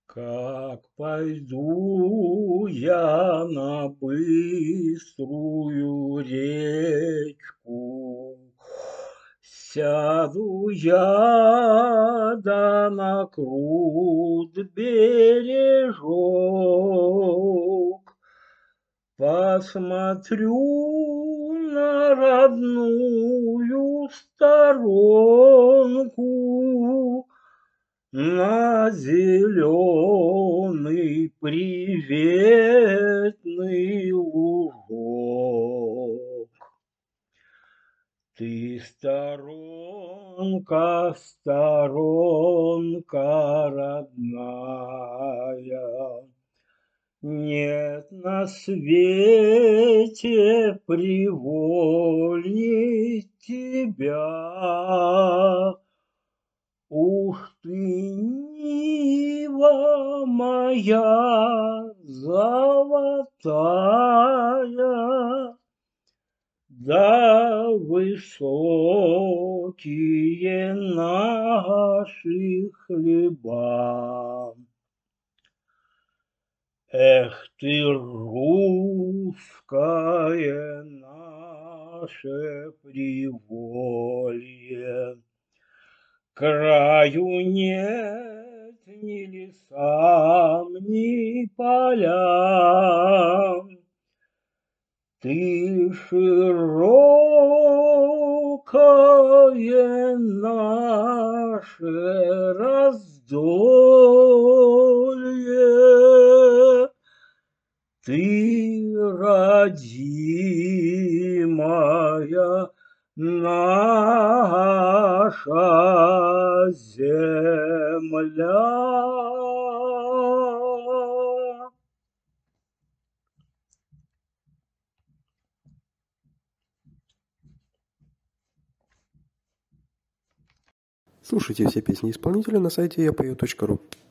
Как пойду я на быструю речку, сяду я, да на крут бережок, посмотрю на родную сторонку, на зеленый приветный лужок. Ты сторонка, сторонка родная, нет на свете привольней тебя. Уж ты, Нива моя золотая, да высокие наши хлеба. Эх ты, русское наше приволье! Краю нет ни лесам, ни полям. Ты широкое наше раздолье, ты родимая наша земля. Слушайте все песни исполнителя на сайте yapою.ru.